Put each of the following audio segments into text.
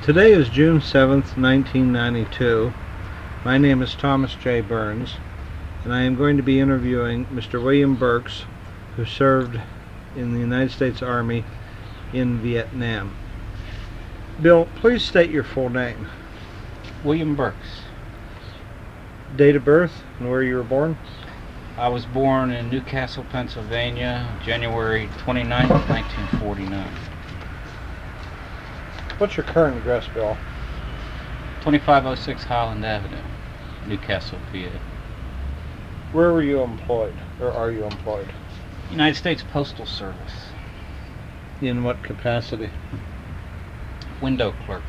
Today is June 7th, 1992. My name is Thomas J. Burns, and I am going to be interviewing Mr. William Burks, who served in the United States Army in Vietnam. Bill, please state your full name. William Burks. Date of birth and where you were born? I was born in Newcastle, Pennsylvania, January 29, 1949. What's your current address, Bill? 2506 Highland Avenue, Newcastle, PA. Where were you employed, or are you employed? United States Postal Service. In what capacity? Window clerk.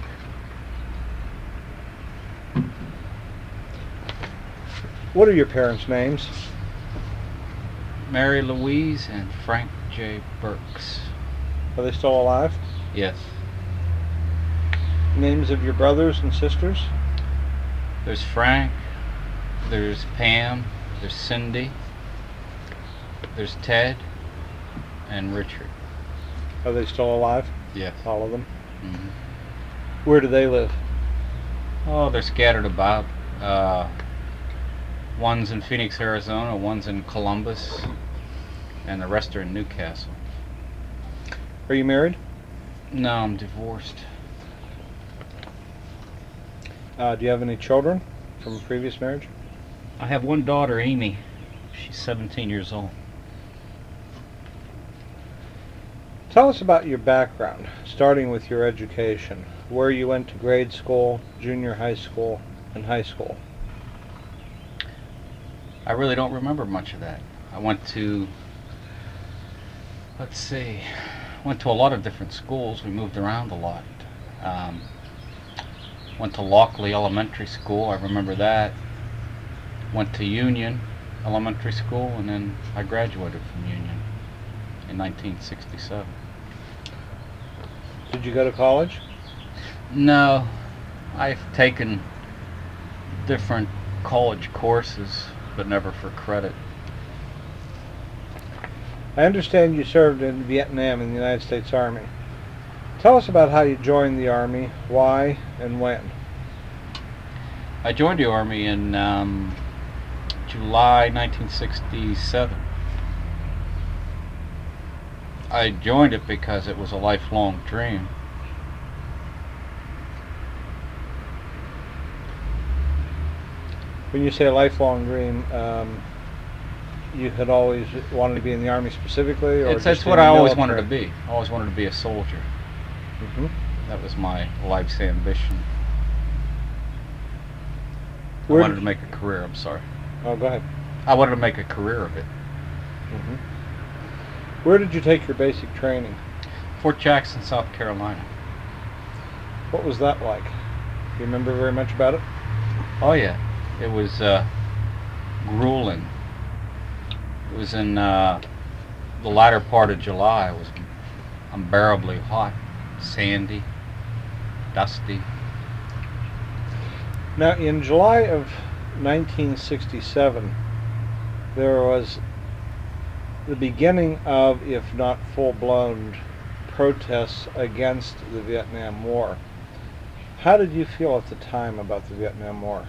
What are your parents' names? Mary Louise and Frank J. Burks. Are they still alive? Yes. Names of your brothers and sisters? There's Frank, there's Pam, there's Cindy, there's Ted, and Richard. Are they still alive? Yes. All of them? Mm-hmm. Where do they live? Oh, they're scattered about. One's in Phoenix, Arizona, one's in Columbus, and the rest are in Newcastle. Are you married? No, I'm divorced. Do you have any children from a previous marriage? I have one daughter, Amy. She's 17 years old. Tell us about your background, starting with your education, where you went to grade school, junior high school, and high school. I really don't remember much of that. I went to, went to a lot of different schools. We moved around a lot. Went to Lockley Elementary School, I remember that. Went to Union Elementary School, and then I graduated from Union in 1967. Did you go to college? No, I've taken different college courses, but never for credit. I understand you served in Vietnam in the United States Army. Tell us about how you joined the Army, why, and when. I joined the Army in July 1967. I joined it because it was a lifelong dream. When you say a lifelong dream, you had always wanted to be in the Army specifically? Or That's what I always wanted to be. I always wanted to be a soldier. Mm-hmm. That was my life's ambition. I Where wanted did to make a career, I'm sorry. Oh, go ahead. I wanted to make a career of it. Mm-hmm. Where did you take your basic training? Fort Jackson, South Carolina. What was that like? Do you remember very much about it? Oh yeah, it was grueling. It was in the latter part of July. It was unbearably hot, sandy, dusty. Now, in July of 1967, there was the beginning of, if not full-blown, protests against the Vietnam War. How did you feel at the time about the Vietnam War?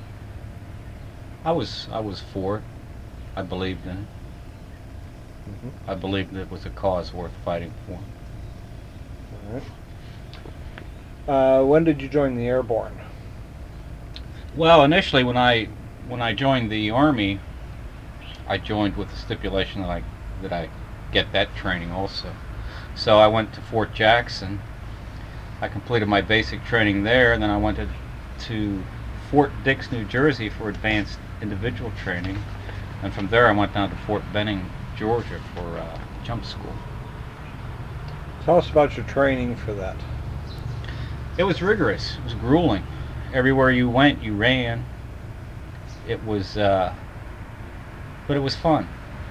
I was for it. I believed in it. Mm-hmm. I believed it was a cause worth fighting for. All right. When did you join the Airborne? Well, initially when I joined the Army, I joined with the stipulation that I get that training also. So I went to Fort Jackson. I completed my basic training there, and then I went to Fort Dix, New Jersey for advanced individual training. And from there I went down to Fort Benning, Georgia for jump school. Tell us about your training for that. It was rigorous. It was grueling. Everywhere you went, you ran. It was, but it was fun.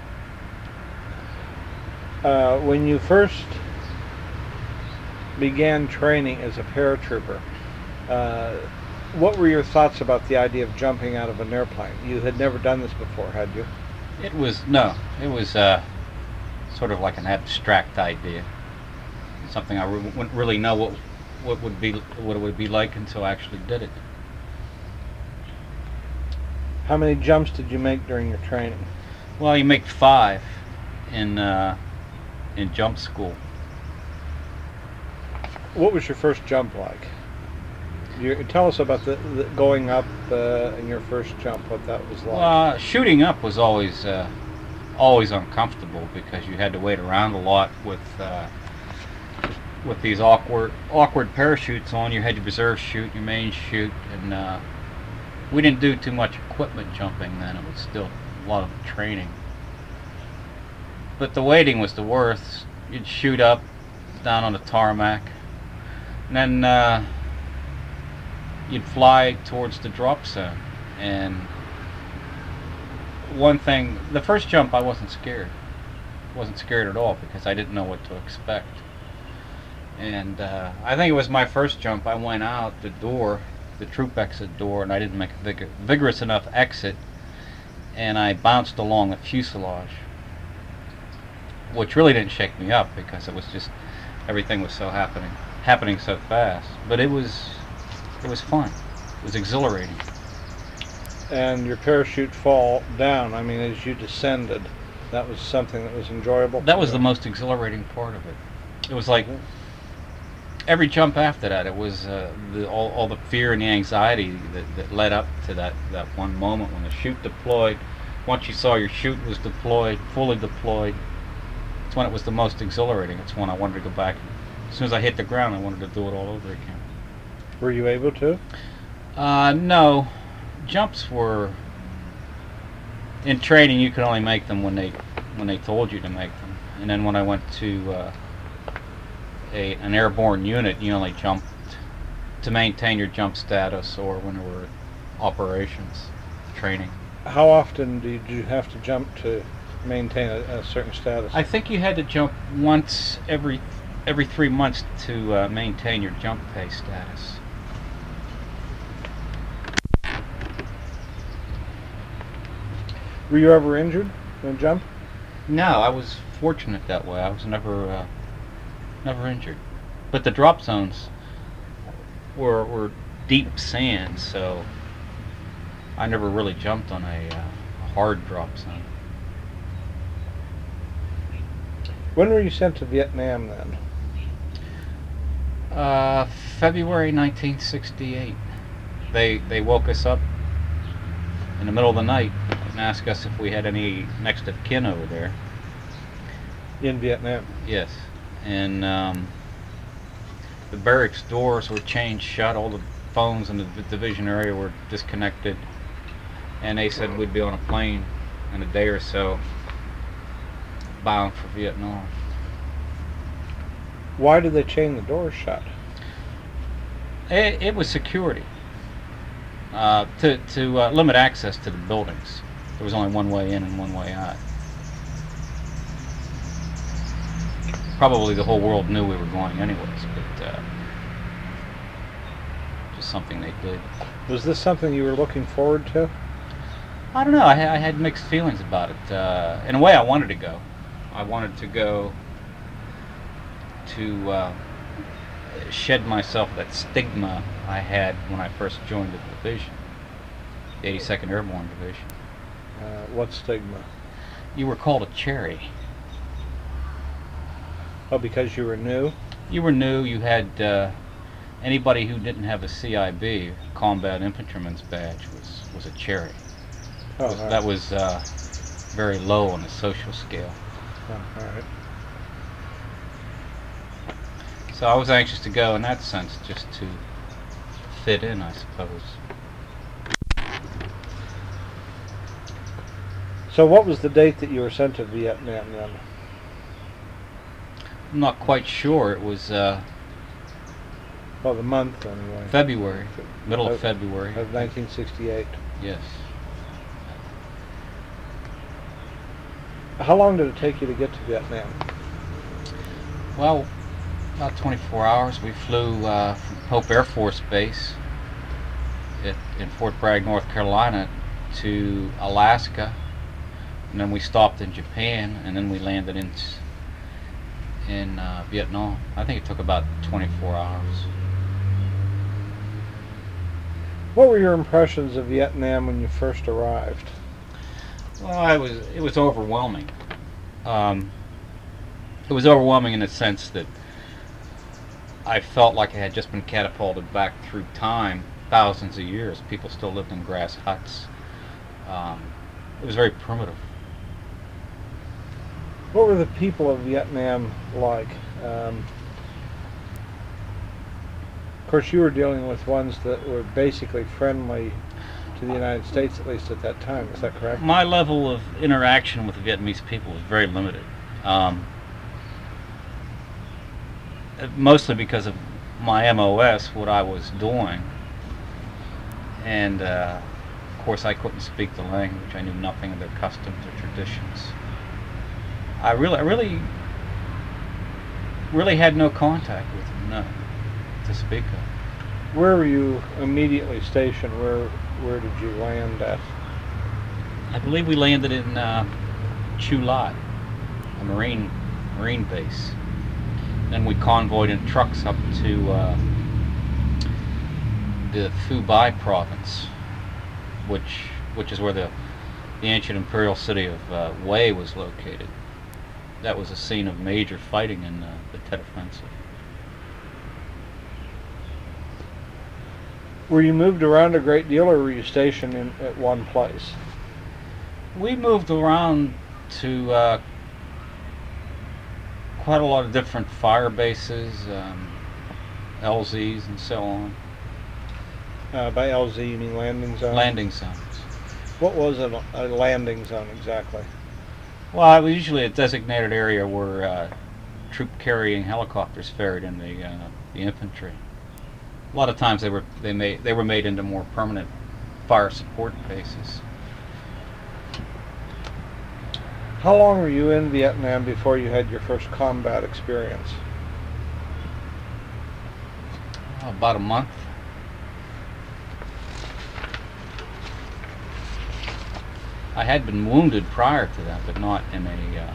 When you first began training as a paratrooper, what were your thoughts about the idea of jumping out of an airplane? You had never done this before, had you? It was sort of like an abstract idea. Something I wouldn't really know what it would be like until I actually did it. How many jumps did you make during your training? Well, you make 5 in jump school. What was your first jump like? Tell us about the going up in your first jump, what that was like. Shooting up was always uncomfortable because you had to wait around a lot with these awkward parachutes on. You had your reserve chute, your main chute, and we didn't do too much equipment jumping then. It was still a lot of training. But the waiting was the worst. You'd shoot up down on the tarmac, and then you'd fly towards the drop zone. And one thing, the first jump I wasn't scared. Wasn't scared at all because I didn't know what to expect. And I think it was my first jump. I went out the door, the troop exit door, and I didn't make a vigorous enough exit, and I bounced along the fuselage, which really didn't shake me up because it was just everything was so happening so fast. But it was fun. It was exhilarating. And your parachute fall down, I mean, as you descended, that was something that was enjoyable? That was the most exhilarating part of it. It was like every jump after that, it was all the fear and the anxiety that led up to that one moment when the chute deployed. Once you saw your chute was deployed, fully deployed, it's when it was the most exhilarating. It's when I wanted to go back. As soon as I hit the ground, I wanted to do it all over again. Were you able to? No. Jumps were, in training, you could only make them when they told you to make them. And then when I went to an airborne unit, you only jumped to maintain your jump status or when there were operations, training. How often did you have to jump to maintain a certain status? I think you had to jump once every 3 months to maintain your jump pay status. Were you ever injured in a jump? No, I was fortunate that way. I was never injured. But the drop zones were deep sand, so I never really jumped on a hard drop zone. When were you sent to Vietnam then? February 1968. They woke us up in the middle of the night and asked us if we had any next of kin over there. In Vietnam? Yes. And the barracks doors were chained shut. All the phones in the division area were disconnected. And they said we'd be on a plane in a day or so, bound for Vietnam. Why did they chain the doors shut? It was security. To limit access to the buildings. There was only one way in and one way out. Probably the whole world knew we were going anyways, but just something they did. Was this something you were looking forward to? I don't know. I had mixed feelings about it. In a way, I wanted to go. I wanted to go to shed myself that stigma I had when I first joined the division, the 82nd Airborne Division. What stigma? You were called a cherry. Oh, because you were new? You were new. You had anybody who didn't have a CIB, Combat Infantryman's badge, was a cherry. Oh, all right. That was very low on the social scale. Oh, all right. So I was anxious to go in that sense, just to fit in, I suppose. So what was the date that you were sent to Vietnam then? I'm not quite sure. It was Well, the month anyway. February, middle of February. Of 1968. Yes. How long did it take you to get to Vietnam? Well, about 24 hours. We flew from Hope Air Force Base in Fort Bragg, North Carolina, to Alaska, and then we stopped in Japan, and then we landed in Vietnam. I think it took about 24 hours. What were your impressions of Vietnam when you first arrived? Well, it was overwhelming. Um, it was overwhelming in the sense that I felt like I had just been catapulted back through time, thousands of years. People still lived in grass huts. Um, it was very primitive. What were the people of Vietnam like? Of course, you were dealing with ones that were basically friendly to the United States, at least at that time. Is that correct? My level of interaction with the Vietnamese people was very limited. Mostly because of my MOS, what I was doing, and of course I couldn't speak the language. I knew nothing of their customs or traditions. I really had no contact with them, no, to speak of. Where were you immediately stationed? Where did you land at? I believe we landed in Chu Lat, a marine base. Then we convoyed in trucks up to the Phu Bai province, which is where the ancient imperial city of Hue was located. That was a scene of major fighting in the Tet Offensive. Were you moved around a great deal, or were you stationed at one place? We moved around to quite a lot of different fire bases, LZs and so on. By LZ, you mean landing zone? Landing zones. What was a landing zone exactly? Well, it was usually a designated area where troop-carrying helicopters ferried in the infantry. A lot of times they were made into more permanent fire support bases. How long were you in Vietnam before you had your first combat experience? About a month. I had been wounded prior to that, but not in a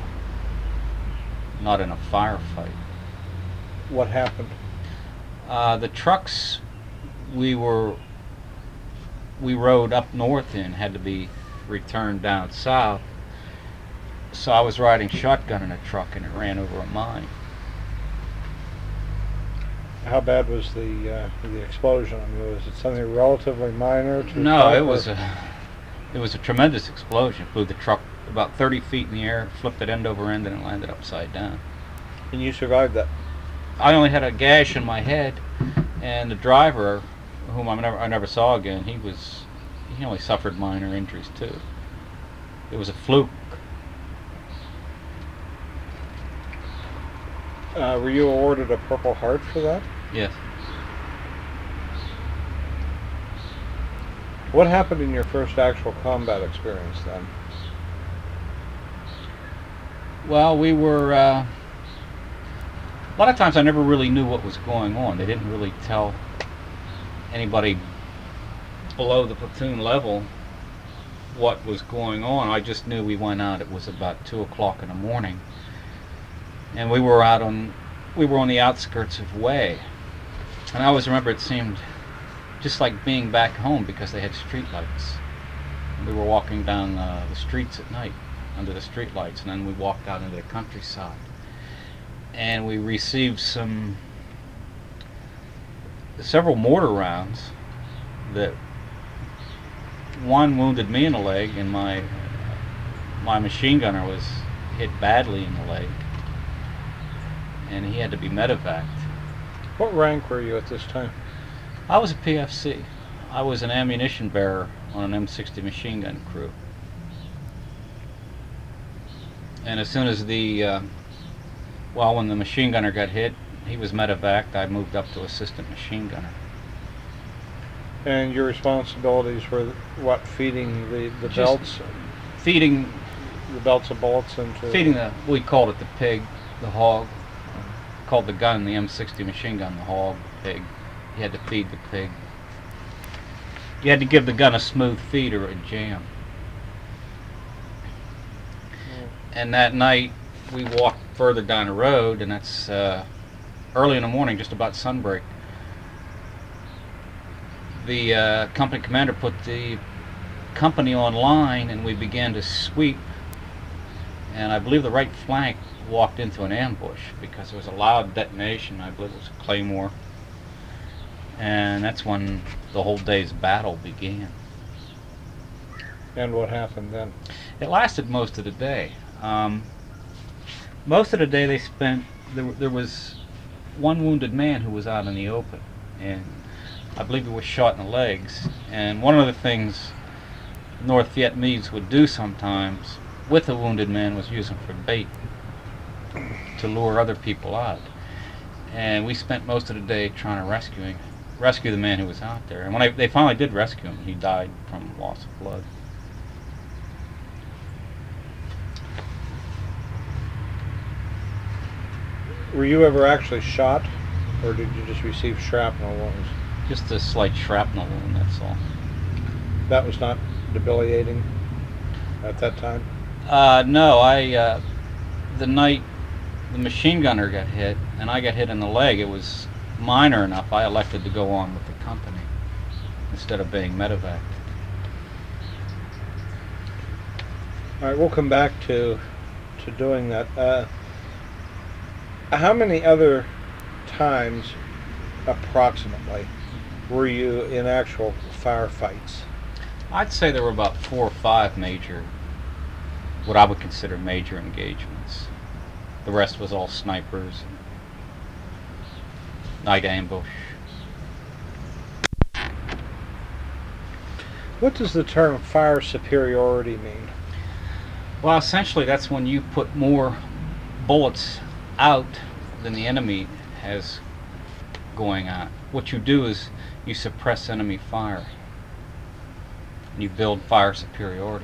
firefight. What happened? The trucks we rode up north in had to be returned down south. So I was riding shotgun in a truck and it ran over a mine. How bad was the explosion? I mean, was it something relatively minor? No, it was a tremendous explosion. It blew the truck about 30 feet in the air, flipped it end over end, and it landed upside down. And you survived that? I only had a gash in my head, and the driver, whom I never saw again, he only suffered minor injuries too. It was a fluke. Were you awarded a Purple Heart for that? Yes. What happened in your first actual combat experience then? Well, we were... a lot of times I never really knew what was going on. They didn't really tell anybody below the platoon level what was going on. I just knew we went out. It was about 2 o'clock in the morning. And we were on the outskirts of Hue. And I always remember it seemed just like being back home because they had street lights. We were walking down the streets at night under the street lights, and then we walked out into the countryside. And we received several mortar rounds that one wounded me in the leg, and my machine gunner was hit badly in the leg, and he had to be medevaced. What rank were you at this time? I was a PFC. I was an ammunition bearer on an M60 machine gun crew. And as soon as when the machine gunner got hit, he was medevaced, I moved up to assistant machine gunner. And your responsibilities were what? Feeding the belts? Feeding the belts of bullets into... Feeding we called it the pig, the hog. Called the gun, the M60 machine gun, the hog, the pig. You had to feed the pig. You had to give the gun a smooth feed or a jam. And that night we walked further down the road, and that's early in the morning, just about sunbreak. the company commander put the company online, and we began to sweep. And I believe the right flank walked into an ambush because there was a loud detonation. I believe it was a claymore, and that's when the whole day's battle began. And what happened then? It lasted most of the day. Most of the day they spent. There was one wounded man who was out in the open, and I believe he was shot in the legs. And one of the things North Vietnamese would do sometimes with a wounded man was use him for bait to lure other people out. And we spent most of the day trying to rescue the man who was out there. And when they finally did rescue him, he died from loss of blood. Were you ever actually shot, or did you just receive shrapnel wounds? Just a slight shrapnel wound, that's all. That was not debilitating at that time? No, the night the machine gunner got hit, and I got hit in the leg, it was minor enough, I elected to go on with the company instead of being medevaced. All right, we'll come back to doing that. How many other times, approximately, were you in actual firefights? I'd say there were about 4 or 5 major, what I would consider major engagements. The rest was all snipers and night ambush. What does the term fire superiority mean? Well, essentially that's when you put more bullets out than the enemy has going on. What you do is you suppress enemy fire. You build fire superiority.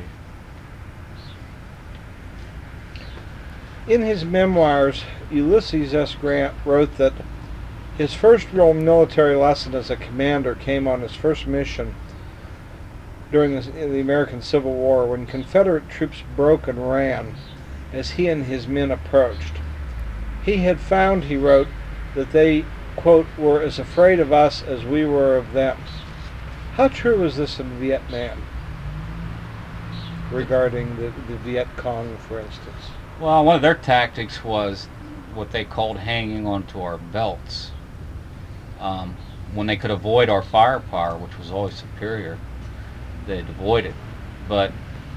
In his memoirs, Ulysses S. Grant wrote that his first real military lesson as a commander came on his first mission during the American Civil War, when Confederate troops broke and ran as he and his men approached. He had found, he wrote, that they, quote, were as afraid of us as we were of them. How true is this in Vietnam regarding the Viet Cong, for instance? Well, one of their tactics was what they called hanging onto our belts. When they could avoid our firepower, which was always superior, they'd avoid it. But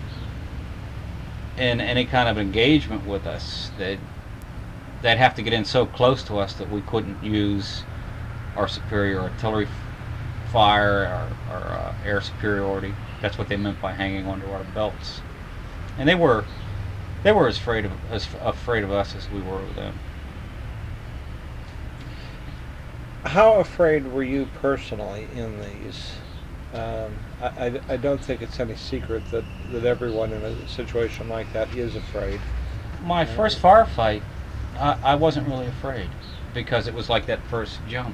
in any kind of engagement with us, they'd have to get in so close to us that we couldn't use our superior artillery fire or air superiority. That's what they meant by hanging onto our belts. And they were as afraid of us as we were of them. How afraid were you personally in these? I don't think it's any secret that everyone in a situation like that is afraid. My first firefight, I wasn't really afraid because it was like that first jump.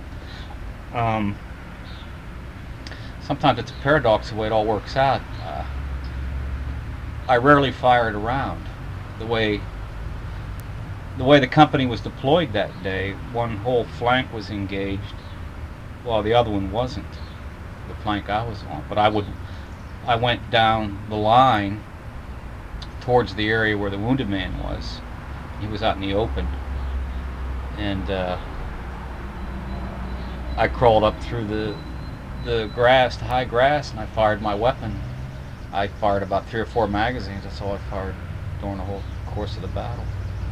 Sometimes it's a paradox the way it all works out. I rarely fired around. The way the company was deployed that day, one whole flank was engaged while the other one wasn't, the flank I was on. But I went down the line towards the area where the wounded man was. He was out in the open, and I crawled up through the grass, the high grass, and I fired my weapon. I fired about 3 or 4 magazines. That's all I fired during the whole course of the battle.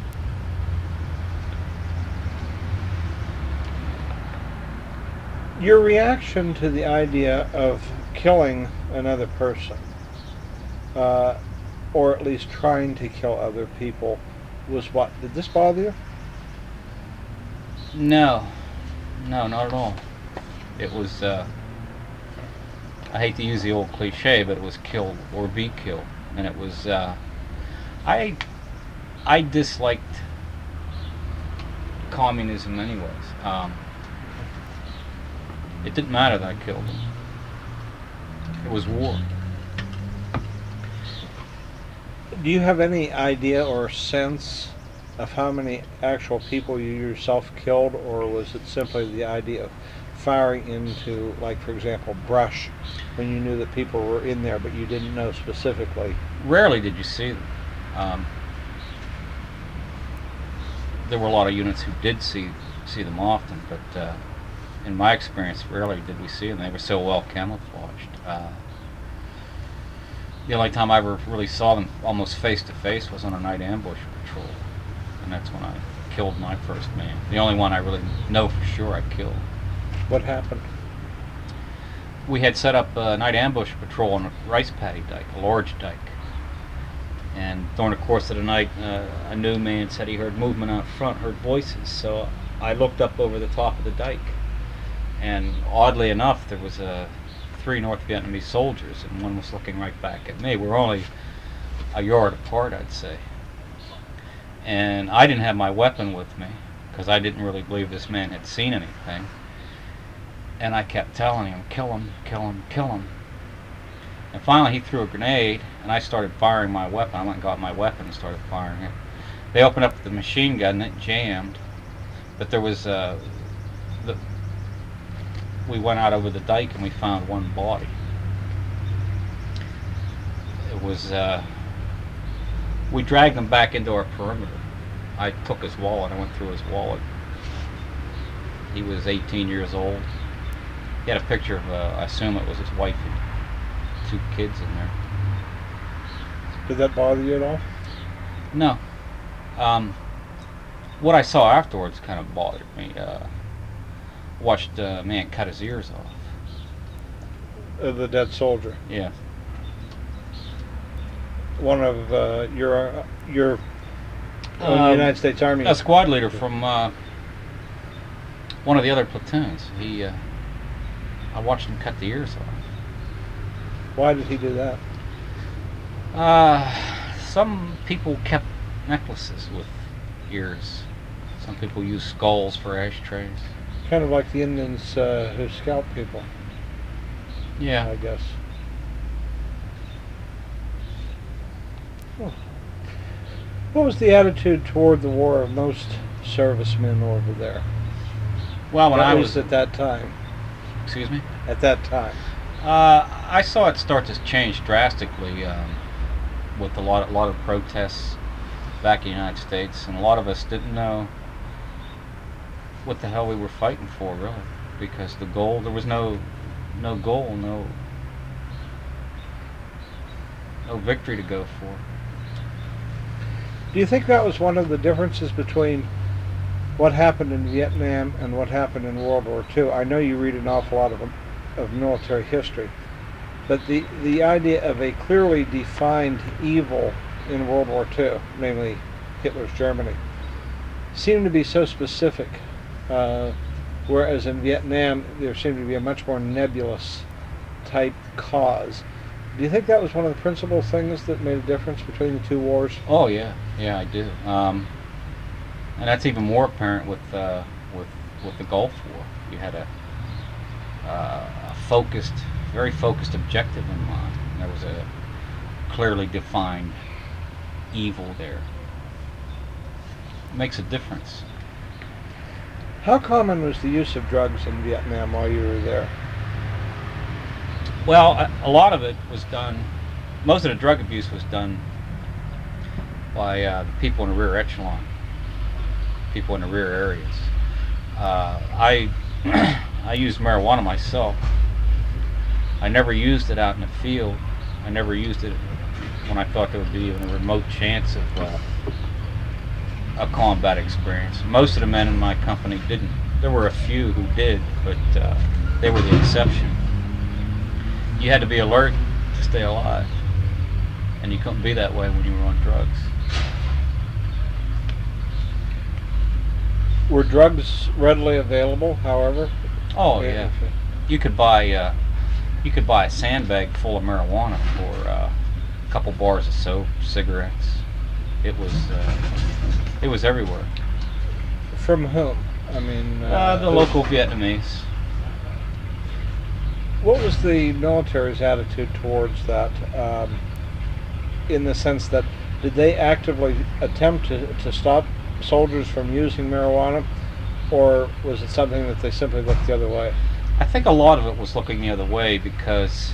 Your reaction to the idea of killing another person, or at least trying to kill other people, was what? Did this bother you? No, not at all. It was, I hate to use the old cliche, but it was kill or be killed. And it was, I disliked communism anyways. It didn't matter that I killed him. It was war. Do you have any idea or sense of how many actual people you yourself killed, or was it simply the idea of firing into, like, for example, brush, when you knew that people were in there but you didn't know specifically? Rarely did you see them. There were a lot of units who did see them often, but in my experience, rarely did we see them. They were so well camouflaged. The only time I ever really saw them almost face to face was on a night ambush patrol, and that's when I killed my first man. The only one I really know for sure I killed. What happened? We had set up a night ambush patrol on a rice paddy dike, a large dike. And during the course of the night, a new man said he heard movement out front, heard voices. So I looked up over the top of the dike, and oddly enough, there was 3 North Vietnamese soldiers, and one was looking right back at me. We're only a yard apart, I'd say. And I didn't have my weapon with me, because I didn't really believe this man had seen anything. And I kept telling him, kill him, kill him, kill him. And finally he threw a grenade, and I started firing my weapon. I went and got my weapon and started firing it. They opened up the machine gun, and it jammed. But there was, we went out over the dike and we found one body. It was, we dragged him back into our perimeter. I took his wallet, I went through his wallet. He was 18 years old. He had a picture of, I assume it was his wife and 2 kids in there. Did that bother you at all? No. What I saw afterwards kind of bothered me. Watched a man cut his ears off. The dead soldier? Yeah. One of your United States Army? A squad leader from one of the other platoons. I watched him cut the ears off. Why did he do that? Some people kept necklaces with ears. Some people use skulls for ashtrays. Kind of like the Indians who scalp people. Yeah. I guess. Oh. What was the attitude toward the war of most servicemen over there? Well, when I was at that time. Excuse me? At that time. I saw it start to change drastically with a lot of protests back in the United States, and a lot of us didn't know what the hell we were fighting for, really, because there was no goal, no victory to go for. Do you think that was one of the differences between what happened in Vietnam and what happened in World War II? I know you read an awful lot of military history, but the idea of a clearly defined evil in World War II, namely Hitler's Germany, seemed to be so specific, whereas in Vietnam there seemed to be a much more nebulous type cause. Do you think that was one of the principal things that made a difference between the 2 wars? Oh yeah, I do. And that's even more apparent with the Gulf War. You had a focused, very focused objective in mind. There was a clearly defined evil there. It makes a difference. How common was the use of drugs in Vietnam while you were there? Well, a lot of it was done, most of the drug abuse was done by the people in the rear echelon, people in the rear areas. I used marijuana myself. I never used it out in the field. I never used it when I thought there would be even a remote chance of a combat experience. Most of the men in my company didn't. There were a few who did, but they were the exception. You had to be alert to stay alive, and you couldn't be that way when you were on drugs. Were drugs readily available, however? Oh yeah. You could buy a sandbag full of marijuana for a couple bars of soap, cigarettes. It was everywhere. From whom? I mean, the local Vietnamese. What was the military's attitude towards that? In the sense that, did they actively attempt to stop soldiers from using marijuana, or was it something that they simply looked the other way? I think a lot of it was looking the other way, because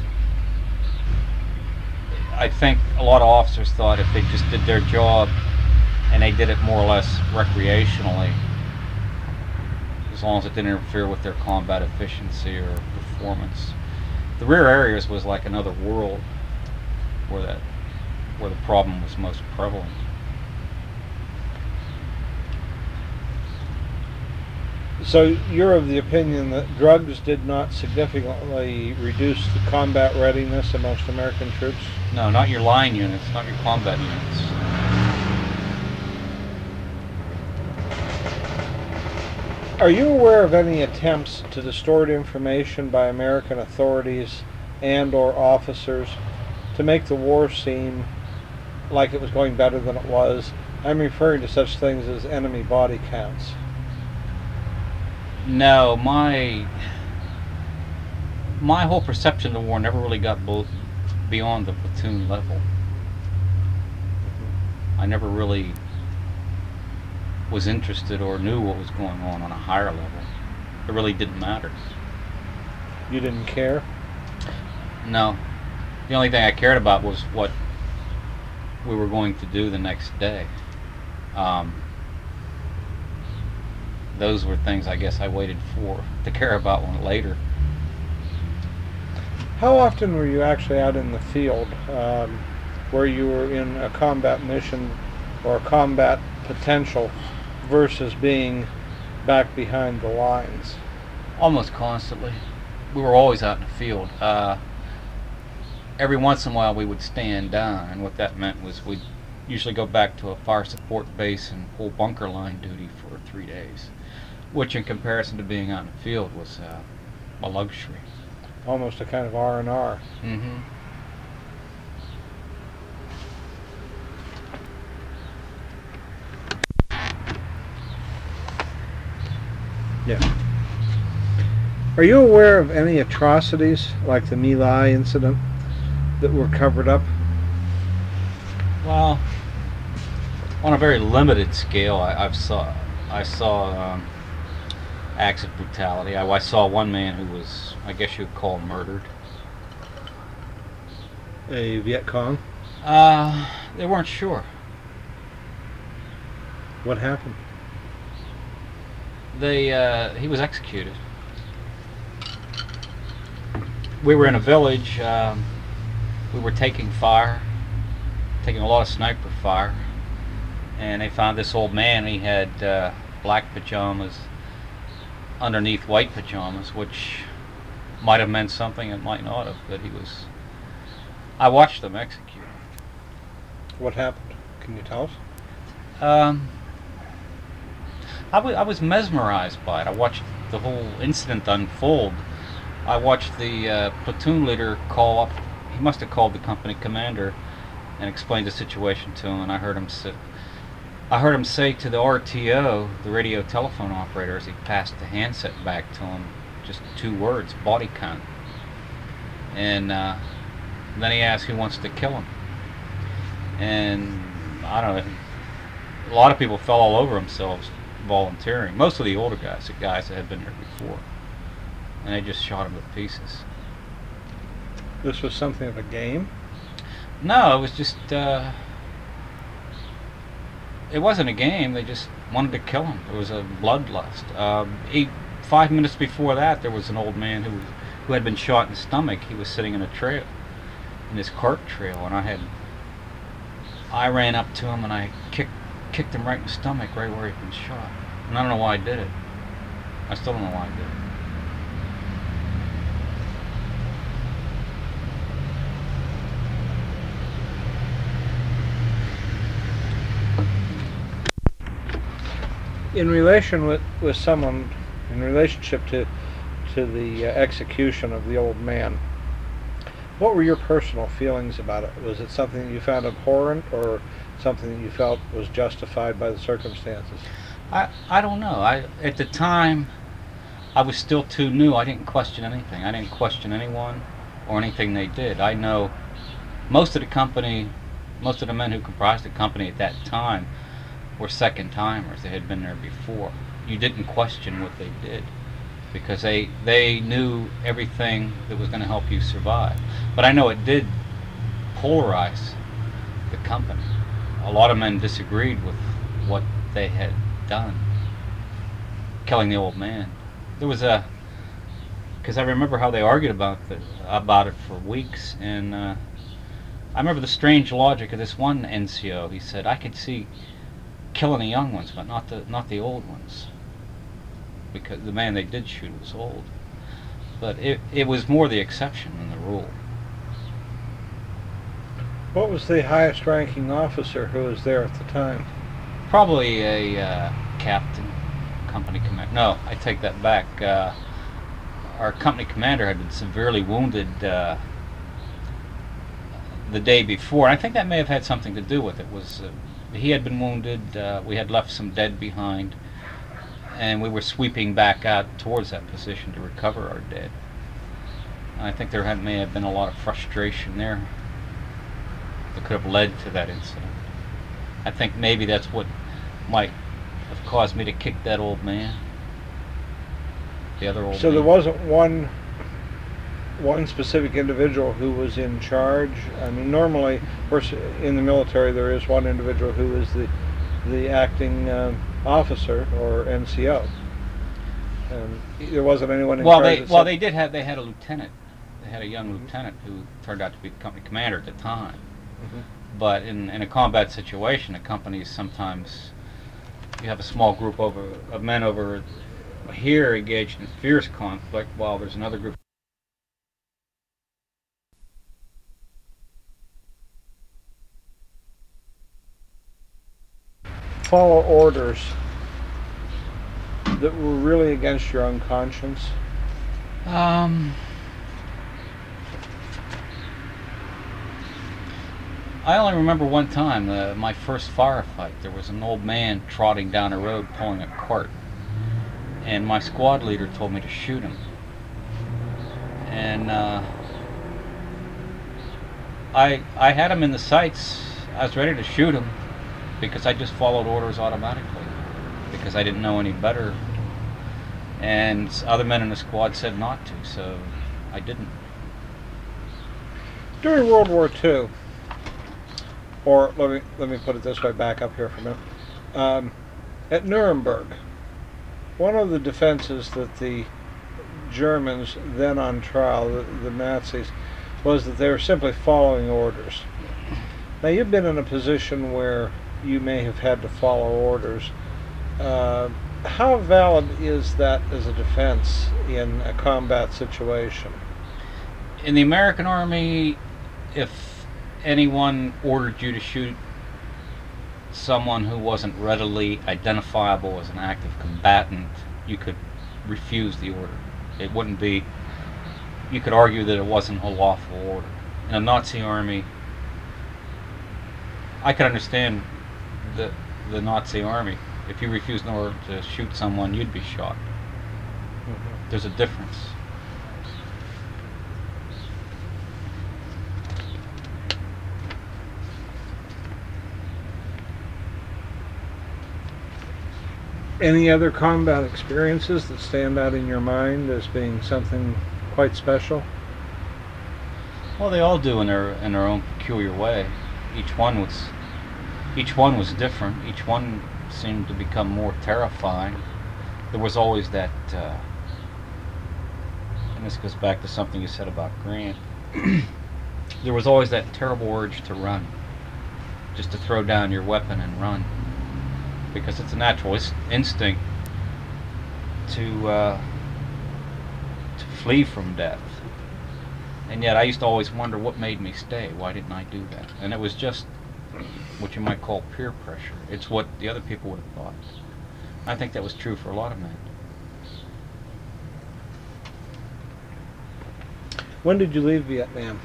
I think a lot of officers thought if they just did their job and they did it more or less recreationally, as long as it didn't interfere with their combat efficiency or performance. The rear areas was like another world where the problem was most prevalent. So you're of the opinion that drugs did not significantly reduce the combat readiness amongst American troops? No, not your line units, not your combat units. Are you aware of any attempts to distort information by American authorities and or officers to make the war seem like it was going better than it was? I'm referring to such things as enemy body counts. No, my whole perception of the war never really got beyond the platoon level. I never really was interested or knew what was going on a higher level. It really didn't matter. You didn't care? No. The only thing I cared about was what we were going to do the next day. Those were things I guess I waited for to care about one later. How often were you actually out in the field where you were in a combat mission or combat potential versus being back behind the lines? Almost constantly. We were always out in the field. Every once in a while we would stand down, and what that meant was we'd usually go back to a fire support base and pull bunker line duty for 3 days, which in comparison to being out in the field was a luxury. Almost a kind of R&R. Mm-hmm. Yeah. Are you aware of any atrocities like the My Lai incident that were covered up? Well, on a very limited scale, I saw acts of brutality. I saw one man who was, I guess you would call, murdered. A Viet Cong? They weren't sure. What happened? He was executed. We were in a village. We were taking fire, taking a lot of sniper fire, and they found this old man. He had black pajamas underneath white pajamas, which might have meant something, it might not have, but I watched them execute. What happened? Can you tell us? I was mesmerized by it. I watched the whole incident unfold. I watched the platoon leader call up. He must have called the company commander and explained the situation to him, and I heard him say to the RTO, the radio telephone operator, as he passed the handset back to him, just 2 words: body count. And then he asked who wants to kill him. And I don't know, a lot of people fell all over themselves volunteering. Most of the older guys, the guys that had been there before. And they just shot him to pieces. This was something of a game? No, it was just, it wasn't a game. They just wanted to kill him. It was a bloodlust. 5 minutes before that, there was an old man who had been shot in the stomach. He was sitting in a trail, in this cart trail, and I ran up to him and I kicked him right in the stomach, right where he'd been shot. And I don't know why I did it. I still don't know why I did it. In relationship to the execution of the old man, what were your personal feelings about it? Was it something that you found abhorrent, or something that you felt was justified by the circumstances? I don't know. At the time, I was still too new. I didn't question anything. I didn't question anyone or anything they did. I know most of the men who comprised the company at that time were second timers. They had been there before. You didn't question what they did. because they knew everything that was going to help you survive. But I know it did polarize the company. A lot of men disagreed with what they had done, killing the old man. There was a, because I remember how they argued about it for weeks, and I remember the strange logic of this one NCO. He said, "I could see killing the young ones, but not the old ones, because the man they did shoot was old." But it was more the exception than the rule. What was the highest ranking officer who was there at the time? Probably a captain, company commander. No, I take that back. Our company commander had been severely wounded the day before. I think that may have had something to do with it. He had been wounded. We had left some dead behind, and we were sweeping back out towards that position to recover our dead. I think there may have been a lot of frustration there that could have led to that incident. I think maybe that's what might have caused me to kick that old man. The other old man. So there wasn't one specific individual who was in charge? I mean, normally, of course, in the military there is one individual who is the acting officer or NCO. There wasn't anyone in charge. They had a lieutenant. They had a young lieutenant who turned out to be the company commander at the time. Mm-hmm. But in a combat situation, the companies sometimes, you have a small group of men over here engaged in fierce conflict, while there's another group. Follow orders that were really against your own conscience? I only remember one time, my first firefight. There was an old man trotting down a road pulling a cart, and my squad leader told me to shoot him. And I had him in the sights. I was ready to shoot him because I just followed orders automatically because I didn't know any better. And other men in the squad said not to, so I didn't. During World War II, or let me put it this way, back up here for a minute. At Nuremberg, one of the defenses that the Germans, then on trial, the Nazis, was that they were simply following orders. Now, you've been in a position where you may have had to follow orders. How valid is that as a defense in a combat situation? In the American Army, if anyone ordered you to shoot someone who wasn't readily identifiable as an active combatant, you could refuse the order. It wouldn't be, you could argue that it wasn't a lawful order. In a Nazi army, I could understand the Nazi army. If you refused an order to shoot someone, you'd be shot. Mm-hmm. There's a difference. Any other combat experiences that stand out in your mind as being something quite special? Well, they all do in their own peculiar way. Each one was different. Each one seemed to become more terrifying. There was always that, and this goes back to something you said about Grant. There was always that terrible urge to run, just to throw down your weapon and run. Because it's a natural instinct to flee from death. And yet I used to always wonder what made me stay. Why didn't I do that? And it was just what you might call peer pressure. It's what the other people would have thought. I think that was true for a lot of men. When did you leave Vietnam?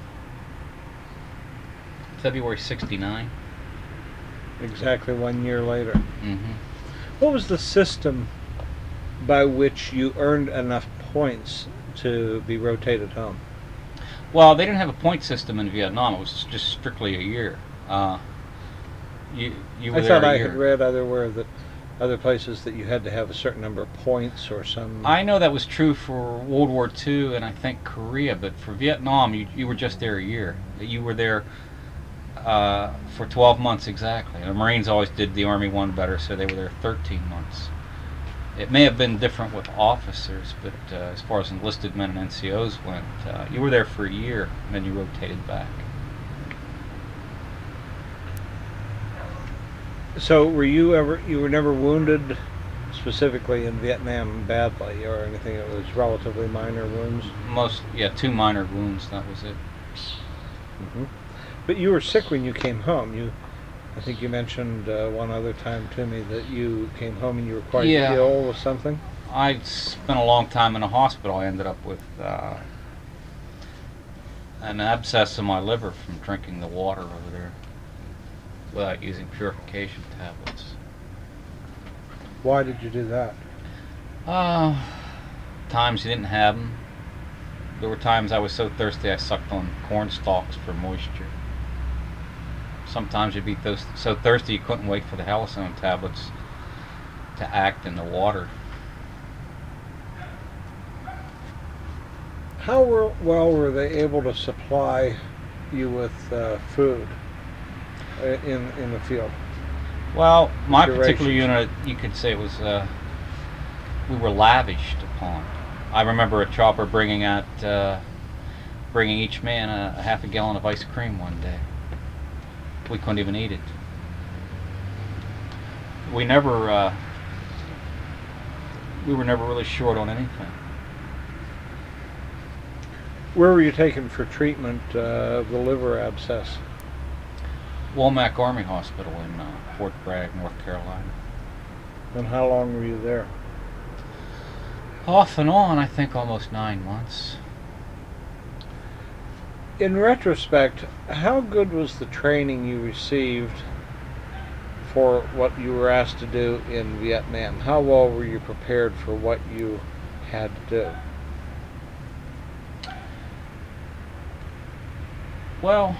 February '69. Exactly 1 year later. Mm-hmm. What was the system by which you earned enough points to be rotated home? Well, they didn't have a point system in Vietnam. It was just strictly a year. You were I there thought a I year. had read otherwhere that other places that you had to have a certain number of points or some? I know that was true for World War II and I think Korea, but for Vietnam, you were just there a year. You were there for 12 months exactly. The Marines always did the Army one better, so they were there 13 months. It may have been different with officers, but as far as enlisted men and NCOs went, you were there for a year and then you rotated back. So you were never wounded specifically in Vietnam badly or anything? It was relatively minor wounds? Yeah, 2 minor wounds, that was it. Mm-hmm. But you were sick when you came home. I think you mentioned one other time to me that you came home and you were quite ill with something? I spent a long time in a hospital. I ended up with an abscess in my liver from drinking the water over there without using purification tablets. Why did you do that? Times you didn't have them. There were times I was so thirsty I sucked on corn stalks for moisture. Sometimes you'd be so thirsty you couldn't wait for the halcyon tablets to act in the water. How well were they able to supply you with food in the field? Well, my particular unit, you could say it was, we were lavished upon. I remember a chopper bringing each man a half a gallon of ice cream one day. We couldn't even eat it. We were never really short on anything. Where were you taken for treatment of the liver abscess? Womack Army Hospital in Fort Bragg, North Carolina. And how long were you there? Off and on, I think almost 9 months. In retrospect, how good was the training you received for what you were asked to do in Vietnam? How well were you prepared for what you had to do? Well,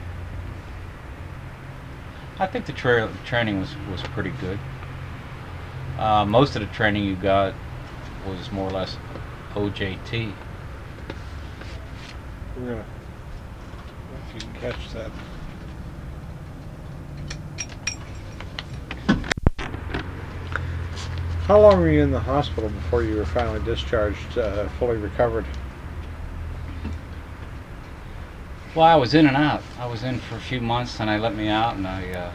I think the training was pretty good. Most of the training you got was more or less OJT. We're gonna, if you can catch that. How long were you in the hospital before you were finally discharged, fully recovered? Well, I was in and out. I was in for a few months, and they let me out, and I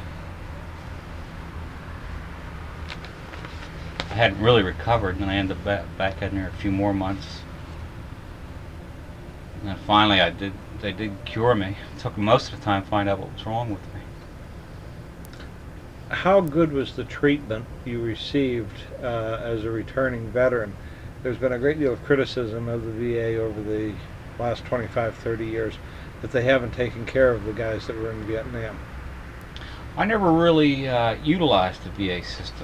hadn't really recovered, and I ended up back in there a few more months. And then finally they did cure me. It took most of the time to find out what was wrong with me. How good was the treatment you received as a returning veteran? There's been a great deal of criticism of the VA over the last 25, 30 years that they haven't taken care of the guys that were in Vietnam. I never really utilized the VA system.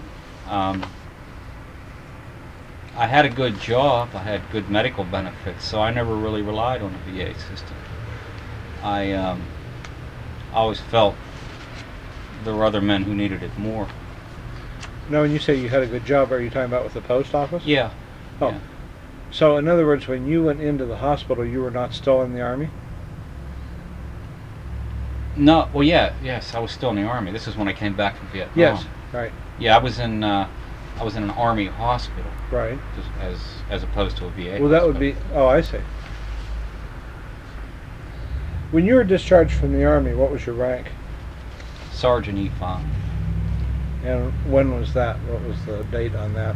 I had a good job, I had good medical benefits, so I never really relied on the VA system. I always felt there were other men who needed it more. Now, when you say you had a good job, are you talking about with the post office? Yeah. Oh. Yeah. So, in other words, when you went into the hospital, you were not still in the Army? No, well, yes, I was still in the Army. This is when I came back from Vietnam. Yes, right. Yeah, I was in an Army hospital. Right. As opposed to a VA. Well, that would be. Oh, I see. When you were discharged from the Army, what was your rank? Sergeant E5. And when was that? What was the date on that?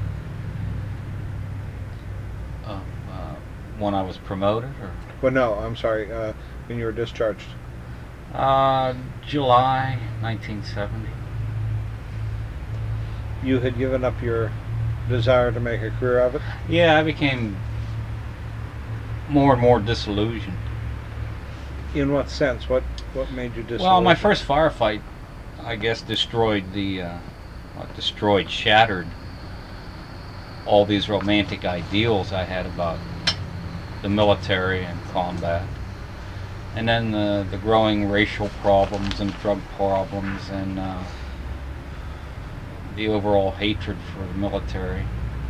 When I was promoted, or? Well, no, I'm sorry. When you were discharged. July 1970. You had given up your desire to make a career of it? Yeah, I became more and more disillusioned. In what sense? What made you disillusioned? Well, my first firefight, I guess, shattered all these romantic ideals I had about the military and combat. And then the growing racial problems and drug problems and the overall hatred for the military.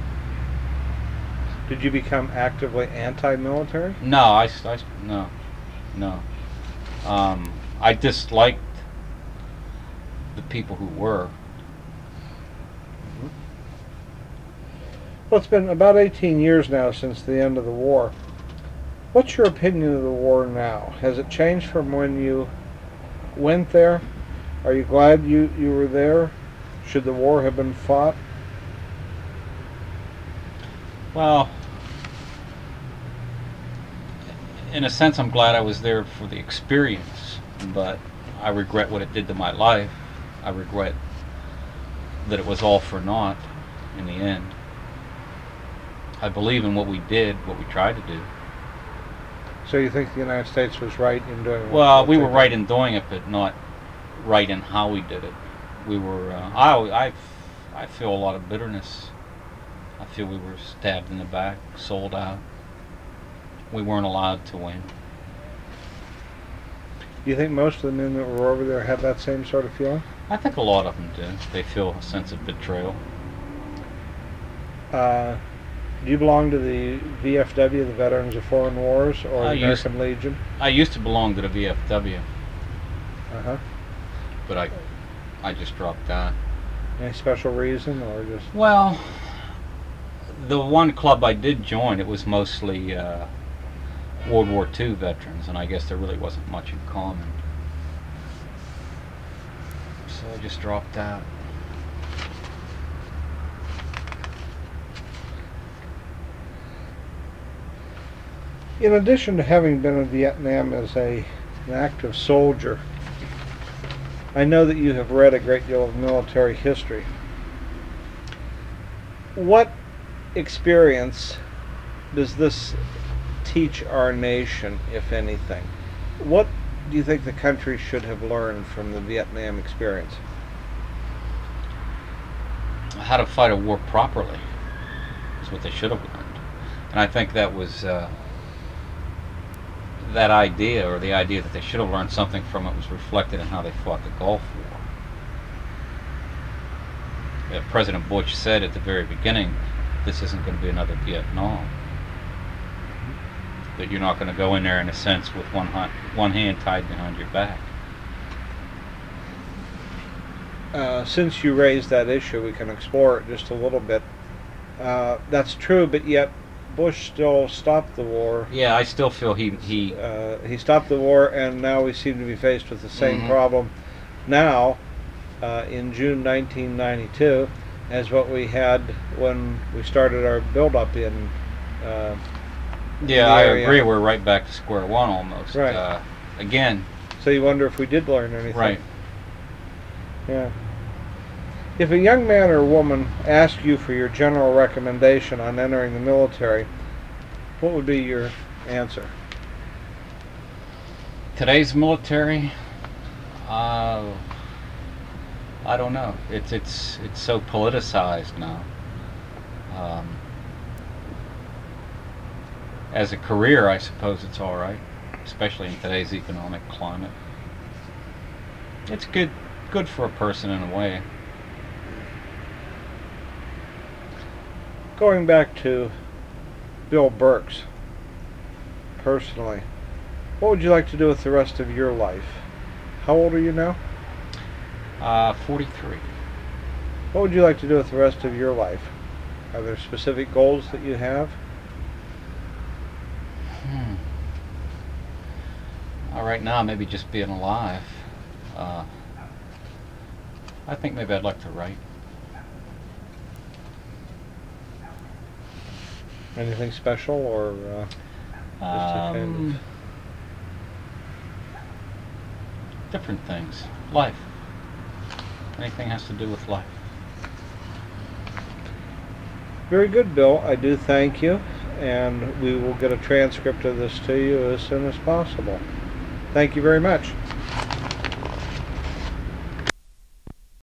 Did you become actively anti-military? No, no, no. I disliked the people who were. Well, it's been about 18 years now since the end of the war. What's your opinion of the war now? Has it changed from when you went there? Are you glad you were there? Should the war have been fought? Well, in a sense, I'm glad I was there for the experience, but I regret what it did to my life. I regret that it was all for naught in the end. I believe in what we did, what we tried to do. So you think the United States was right in doing it? Well, we were right in doing it, but not right in how we did it. We were. I feel a lot of bitterness. I feel we were stabbed in the back, sold out. We weren't allowed to win. Do you think most of the men that were over there had that same sort of feeling? I think a lot of them do. They feel a sense of betrayal. Do you belong to the VFW, the Veterans of Foreign Wars, or the American Legion? I used to belong to the VFW. Uh-huh. But I just dropped out. Any special reason, or just... Well, the one club I did join, it was mostly World War II veterans, and I guess there really wasn't much in common. So I just dropped out. In addition to having been in Vietnam as an active soldier, I know that you have read a great deal of military history. What experience does this teach our nation, if anything? What do you think the country should have learned from the Vietnam experience? How to fight a war properly is what they should have learned. And I think that was that idea, or the idea that they should have learned something from it, was reflected in how they fought the Gulf War. President Bush said at the very beginning, this isn't going to be another Vietnam. That you're not going to go in there, in a sense, with one hand tied behind your back. Since you raised that issue, we can explore it just a little bit. That's true, but yet Bush still stopped the war. Yeah, I still feel he stopped the war, and now we seem to be faced with the same problem now, in June 1992, as what we had when we started our build-up in yeah, I agree. We're right back to square one almost. Right. Again. So you wonder if we did learn anything. Right. Yeah. If a young man or woman asked you for your general recommendation on entering the military, what would be your answer? Today's military, I don't know. It's so politicized now. As a career, I suppose it's all right, especially in today's economic climate. It's good for a person in a way. Going back to Bill Burks, personally, what would you like to do with the rest of your life? How old are you now? 43. What would you like to do with the rest of your life? Are there specific goals that you have? Right now, maybe just being alive. I think maybe I'd like to write. Anything special, or just a kind of... different things. Life. Anything has to do with life. Very good, Bill. I do thank you, and we will get a transcript of this to you as soon as possible. Thank you very much.